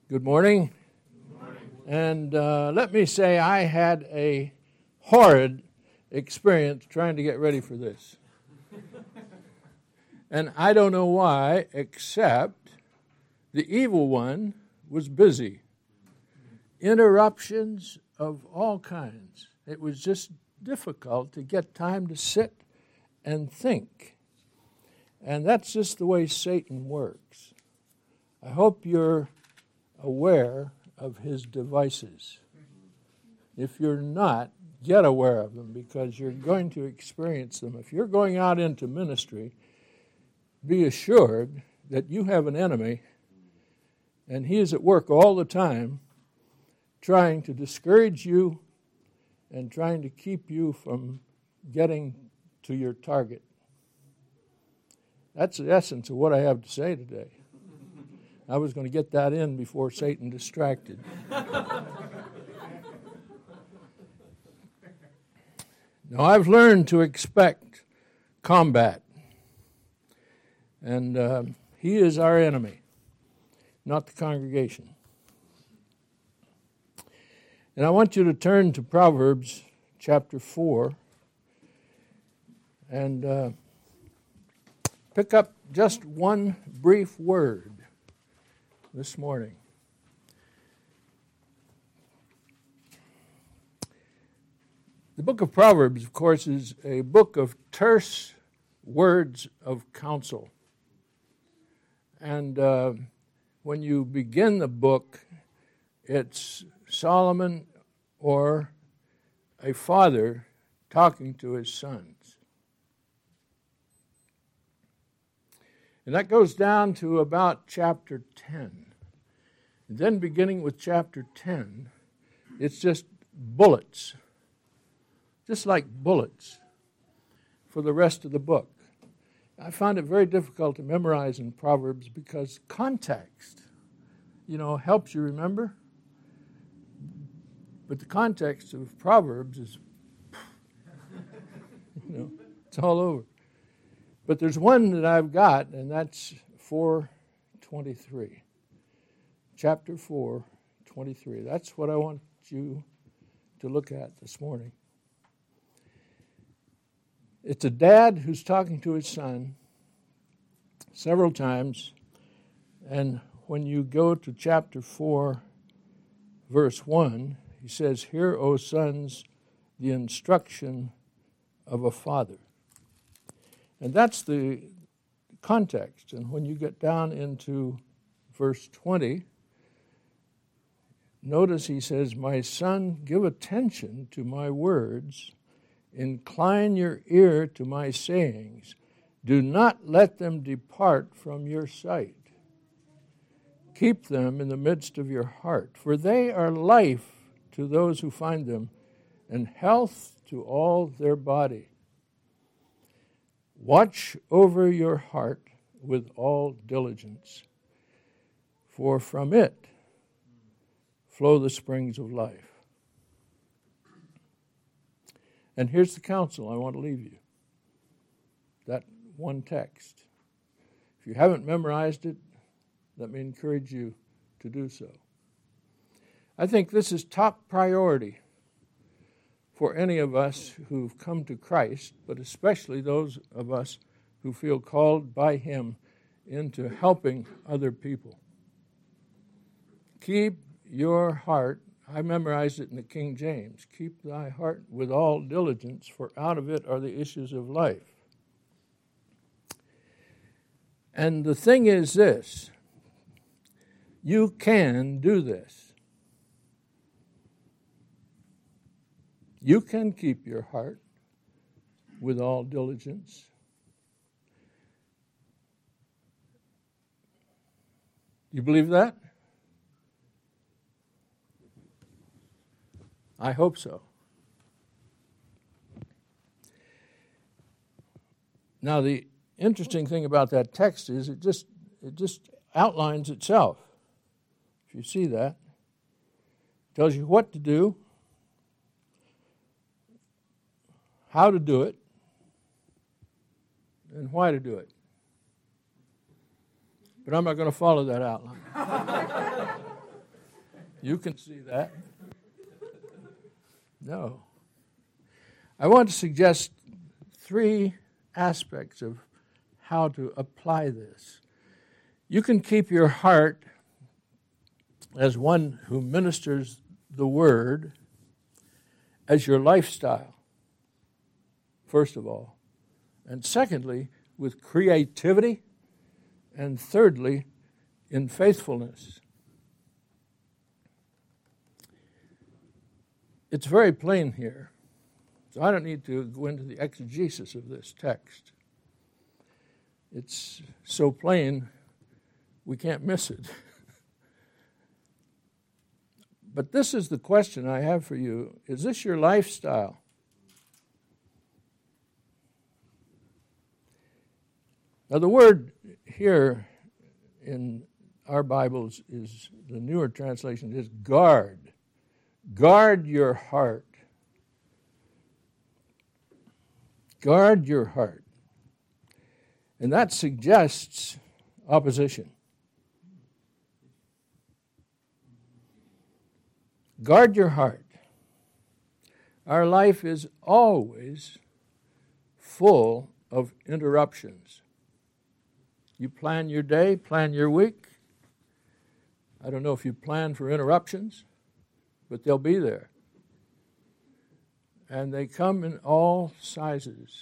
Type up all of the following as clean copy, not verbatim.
Good morning. Good morning. And let me say I had a horrid experience trying to get ready for this. And I don't know why, except the evil one was busy. Interruptions of all kinds. It was just difficult to get time to sit and think. And that's just the way Satan works. I hope you're aware of his devices. If you're not, get aware of them because you're going to experience them. If you're going out into ministry, be assured that you have an enemy and he is at work all the time trying to discourage you and trying to keep you from getting to your target. That's the essence of what I have to say today. I was going to get that in before Satan distracted. Now, I've learned to expect combat. And he is our enemy, not the congregation. And I want you to turn to Proverbs chapter 4 and pick up just one brief word this morning. The book of Proverbs, of course, is a book of terse words of counsel. And when you begin the book, it's Solomon or a father talking to his sons. And that goes down to about chapter 10. And then beginning with chapter 10, it's just bullets, just like bullets for the rest of the book. I found it very difficult to memorize in Proverbs because context, helps you remember. But the context of Proverbs is, it's all over. But there's one that I've got, and that's 4:23. Chapter 4:23. That's what I want you to look at this morning. It's a dad who's talking to his son several times, and when you go to chapter 4, verse 1, he says, "Hear, O sons, the instruction of a father." And that's the context. And when you get down into verse 20, notice he says, "My son, give attention to my words. Incline your ear to my sayings. Do not let them depart from your sight. Keep them in the midst of your heart, for they are life to those who find them, and health to all their body. Watch over your heart with all diligence, for from it flow the springs of life." And here's the counsel I want to leave you. That one text. If you haven't memorized it, let me encourage you to do so. I think this is top priority for any of us who've come to Christ, but especially those of us who feel called by Him into helping other people. Keep your heart, I memorized it in the King James, keep thy heart with all diligence, for out of it are the issues of life. And the thing is this, you can do this. You can keep your heart with all diligence. You believe that? I hope so. Now, the interesting thing about that text is it just outlines itself. If you see that, it tells you what to do, how to do it, and why to do it. But I'm not going to follow that outline. You can see that. No. I want to suggest 3 aspects of how to apply this. You can keep your heart as one who ministers the Word as your lifestyle, first of all. And secondly, with creativity. And thirdly, in faithfulness. It's very plain here, so I don't need to go into the exegesis of this text. It's so plain, we can't miss it. But this is the question I have for you. Is this your lifestyle? Now, the word here in our Bibles is, the newer translation is guard. Guard your heart. Guard your heart. And that suggests opposition. Guard your heart. Our life is always full of interruptions. You plan your day, plan your week. I don't know if you plan for interruptions, but they'll be there. And they come in all sizes.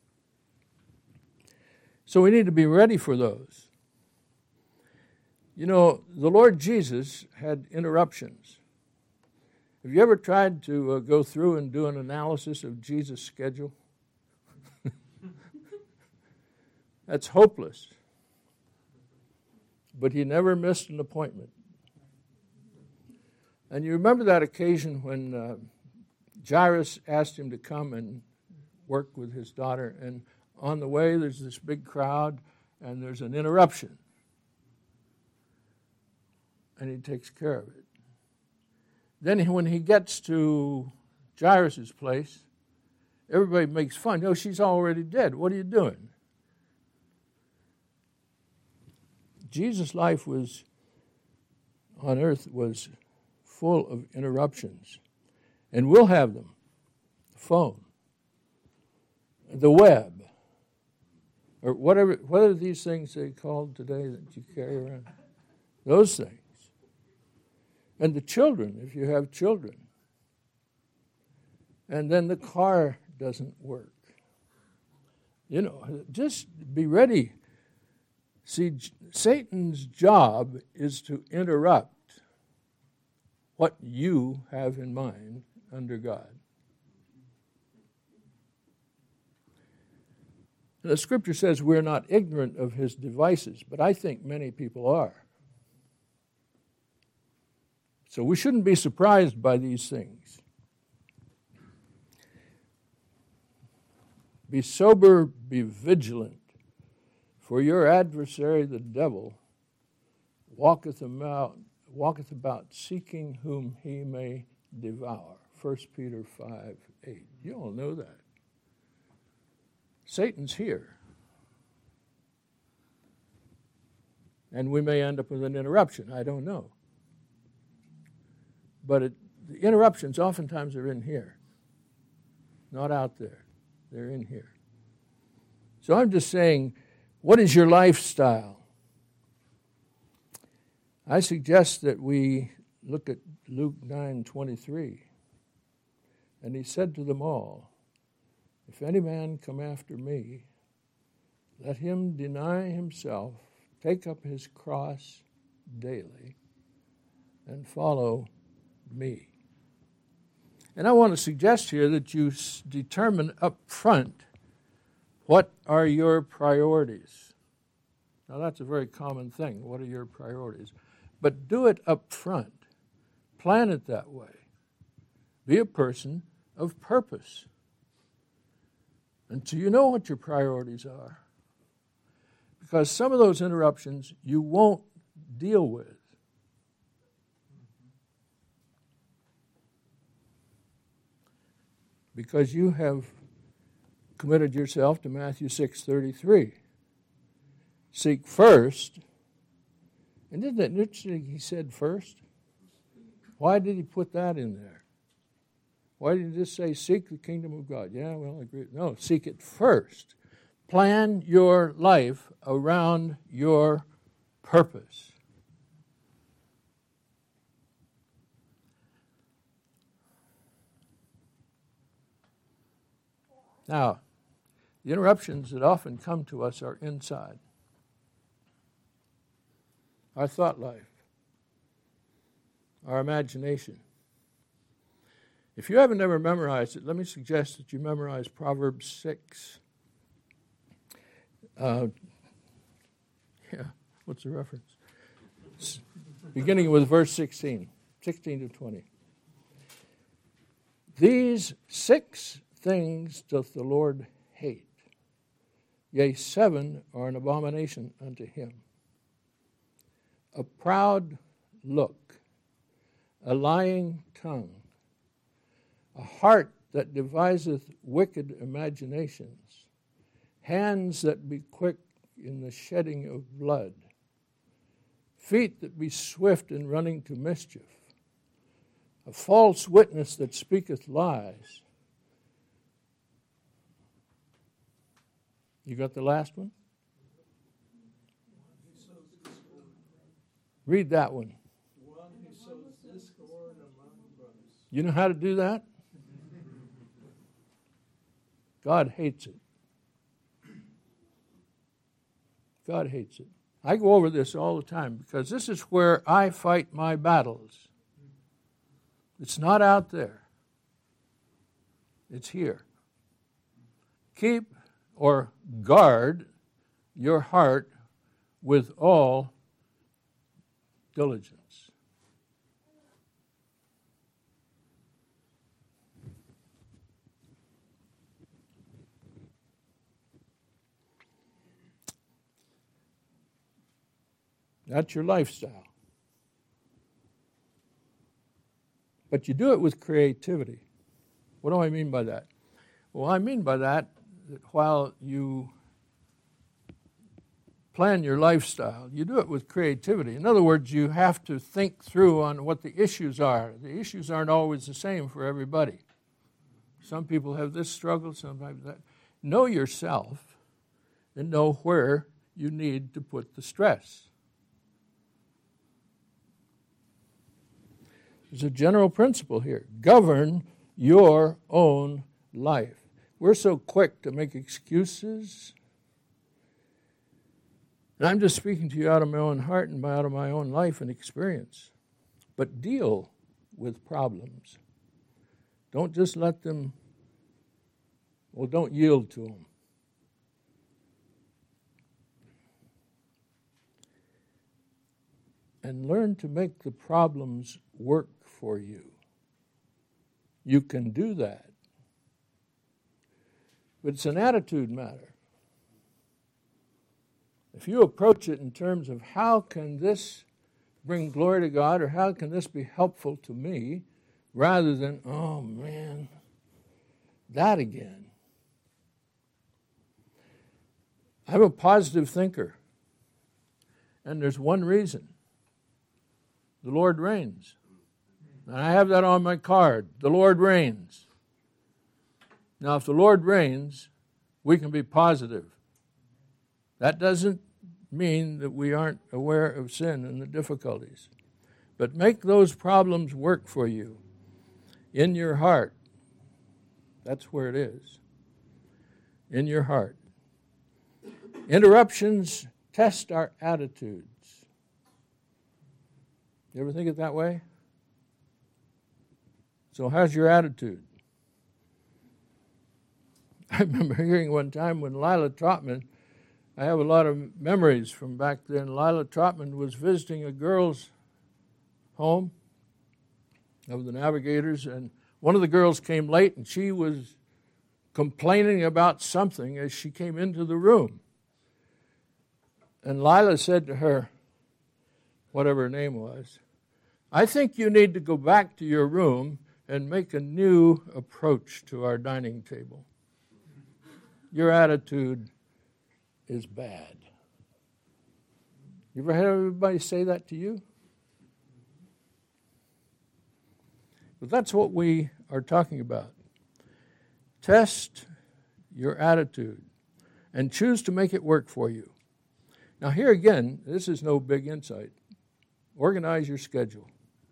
So we need to be ready for those. You know, the Lord Jesus had interruptions. Have you ever tried to go through and do an analysis of Jesus' schedule? That's hopeless. But he never missed an appointment. And you remember that occasion when Jairus asked him to come and work with his daughter, and on the way there's this big crowd and there's an interruption. And he takes care of it. Then when he gets to Jairus' place, everybody makes fun. No, she's already dead. What are you doing? Jesus' life was on earth was full of interruptions. And we'll have them. The phone, the web, or whatever. What are these things they called today that you carry around? Those things. And the children, if you have children. And then the car doesn't work. You know, just be ready. See, Satan's job is to interrupt what you have in mind under God. The Scripture says we're not ignorant of his devices, but I think many people are. So we shouldn't be surprised by these things. Be sober, be vigilant, for your adversary, the devil, walketh about seeking whom he may devour. 1 Peter 5:8. You all know that. Satan's here. And we may end up with an interruption. I don't know. But the interruptions oftentimes are in here, not out there. They're in here. So I'm just saying, what is your lifestyle? I suggest that we look at Luke 9:23. And he said to them all, if any man come after me, let him deny himself, take up his cross daily, and follow me. And I want to suggest here that you determine up front what are your priorities. Now that's a very common thing. What are your priorities? But do it up front. Plan it that way. Be a person of purpose. Until you know what your priorities are. Because some of those interruptions you won't deal with. Because you have committed yourself to Matthew 6:33. Seek first. And isn't that interesting he said first? Why did he put that in there? Why did he just say, seek the kingdom of God? Yeah, well, I agree. No, seek it first. Plan your life around your purpose. Now, the interruptions that often come to us are inside. Our thought life, our imagination. If you haven't ever memorized it, let me suggest that you memorize Proverbs 6. What's the reference? Beginning with verse 16 to 20. These 6 things doth the Lord hate, yea, 7 are an abomination unto him. A proud look, a lying tongue, a heart that deviseth wicked imaginations, hands that be quick in the shedding of blood, feet that be swift in running to mischief, a false witness that speaketh lies. You got the last one? Read that one. One who sows discord among brothers. You know how to do that? God hates it. God hates it. I go over this all the time because this is where I fight my battles. It's not out there. It's here. Keep or guard your heart with all diligence. That's your lifestyle. But you do it with creativity. What do I mean by that? Well, I mean by that while you plan your lifestyle, you do it with creativity. In other words, you have to think through on what the issues are. The issues aren't always the same for everybody. Some people have this struggle, some have that. Know yourself and know where you need to put the stress. There's a general principle here. Govern your own life. We're so quick to make excuses. And I'm just speaking to you out of my own heart and out of my own life and experience. But deal with problems. Don't just let them, don't yield to them. And learn to make the problems work for you. You can do that. But it's an attitude matter. If you approach it in terms of how can this bring glory to God or how can this be helpful to me, rather than, oh man, that again. I'm a positive thinker. And there's one reason. The Lord reigns. And I have that on my card. The Lord reigns. Now, if the Lord reigns, we can be positive. That doesn't mean that we aren't aware of sin and the difficulties. But make those problems work for you in your heart. That's where it is. In your heart. Interruptions test our attitudes. You ever think it that way? So how's your attitude? I remember hearing one time when Lila Trotman, I have a lot of memories from back then. Lila Trotman was visiting a girls' home of the Navigators, and one of the girls came late, and she was complaining about something as she came into the room. And Lila said to her, whatever her name was, I think you need to go back to your room and make a new approach to our dining table. Your attitude is bad. You ever had everybody say that to you? But that's what we are talking about. Test your attitude and choose to make it work for you. Now here again, this is no big insight. Organize your schedule.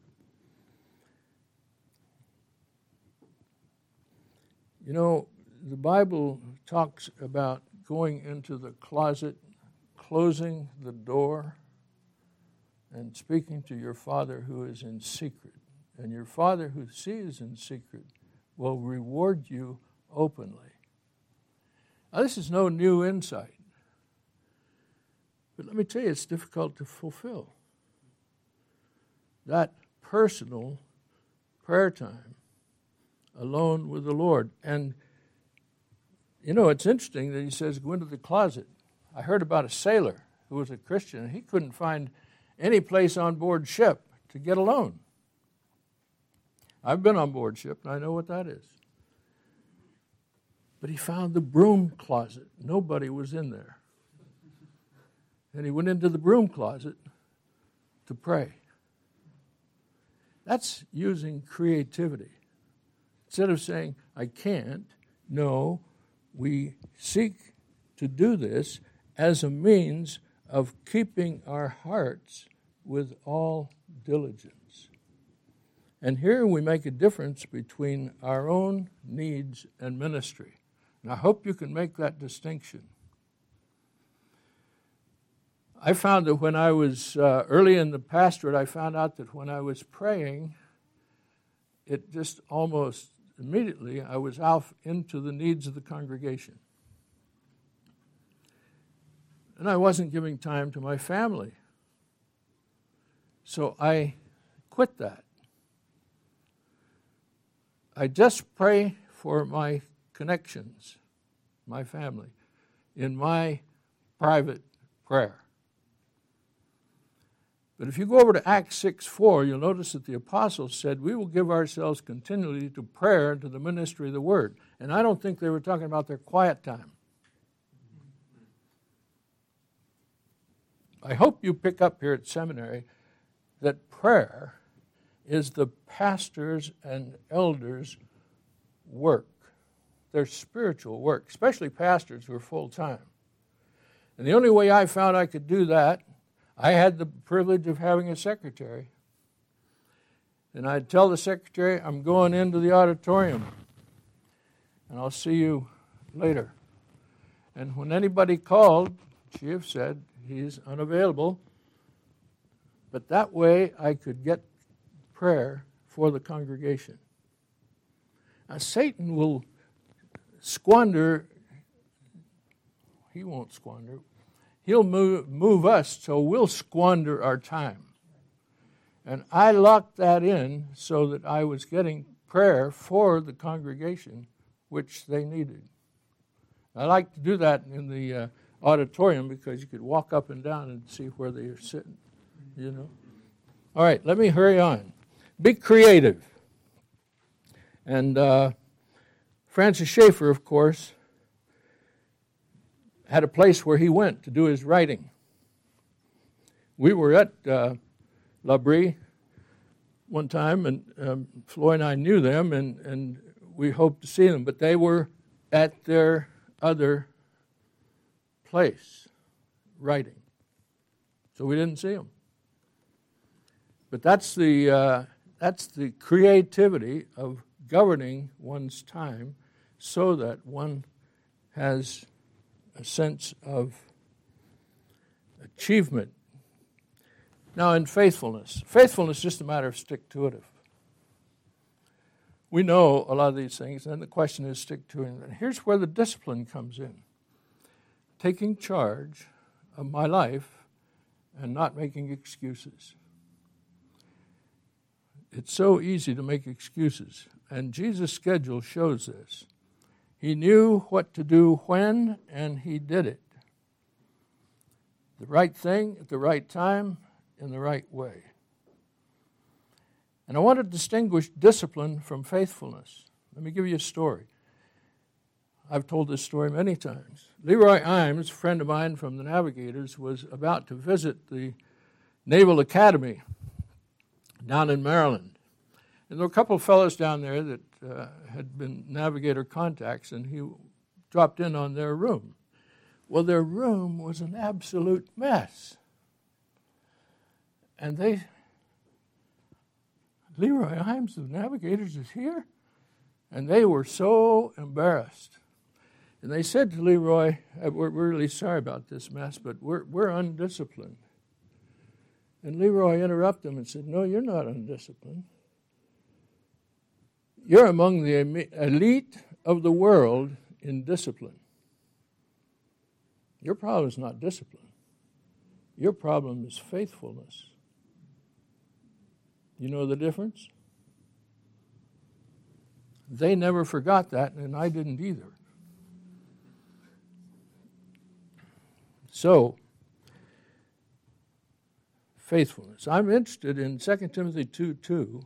You know, the Bible talks about going into the closet, closing the door, and speaking to your Father who is in secret. And your Father who sees in secret will reward you openly. Now, this is no new insight. But let me tell you, it's difficult to fulfill. That personal prayer time alone with the Lord. And, you know, it's interesting that he says, go into the closet. I heard about a sailor who was a Christian, and he couldn't find any place on board ship to get alone. I've been on board ship, and I know what that is. But he found the broom closet. Nobody was in there. And he went into the broom closet to pray. That's using creativity. Instead of saying, I can't, no, we seek to do this as a means of keeping our hearts with all diligence. And here we make a difference between our own needs and ministry. And I hope you can make that distinction. I found that when I was early in the pastorate, I found out that when I was praying, it just almost immediately, I was out into the needs of the congregation. And I wasn't giving time to my family. So I quit that. I just pray for my connections, my family, in my private prayer. But if you go over to Acts 6:4, you'll notice that the apostles said, we will give ourselves continually to prayer and to the ministry of the word. And I don't think they were talking about their quiet time. I hope you pick up here at seminary that prayer is the pastors' and elders' work, their spiritual work, especially pastors who are full-time. And the only way I found I could do that, I had the privilege of having a secretary. And I'd tell the secretary, I'm going into the auditorium, and I'll see you later. And when anybody called, she'd have said, he's unavailable. But that way I could get prayer for the congregation. Now, Satan will squander, he won't squander, he'll move us so we'll squander our time. And I locked that in so that I was getting prayer for the congregation, which they needed. I like to do that in the auditorium because you could walk up and down and see where they are sitting, you know. All right, let me hurry on. Be creative. And Francis Schaeffer, of course, had a place where he went to do his writing. We were at L'Abri one time, and Floyd and I knew them, and we hoped to see them, but they were at their other place writing. So we didn't see them. But that's the creativity of governing one's time so that one has a sense of achievement. Now, in faithfulness is just a matter of stick-to-it. We know a lot of these things, and the question is stick-to-it. And here's where the discipline comes in. Taking charge of my life and not making excuses. It's so easy to make excuses, and Jesus' schedule shows this. He knew what to do when, and he did it. The right thing at the right time in the right way. And I want to distinguish discipline from faithfulness. Let me give you a story. I've told this story many times. Leroy Imes, a friend of mine from the Navigators, was about to visit the Naval Academy down in Maryland. And there were a couple of fellows down there that had been navigator contacts, and he dropped in on their room. Well, their room was an absolute mess. And Leroy Himes, the Navigators, is here? And they were so embarrassed. And they said to Leroy, we're really sorry about this mess, but we're undisciplined. And Leroy interrupted them and said, no, you're not undisciplined. You're among the elite of the world in discipline. Your problem is not discipline. Your problem is faithfulness. You know the difference? They never forgot that, and I didn't either. So, faithfulness. I'm interested in 2 Timothy 2:2.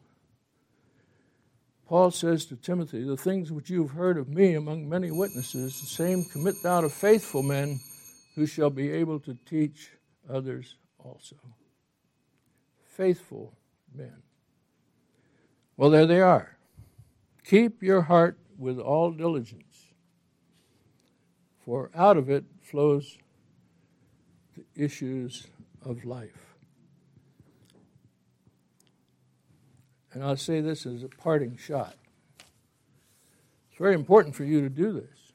Paul says to Timothy, the things which you have heard of me among many witnesses, the same commit thou to faithful men who shall be able to teach others also. Faithful men. Well, there they are. Keep your heart with all diligence, for out of it flows the issues of life. And I'll say this as a parting shot. It's very important for you to do this,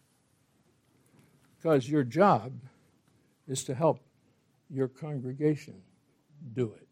because your job is to help your congregation do it.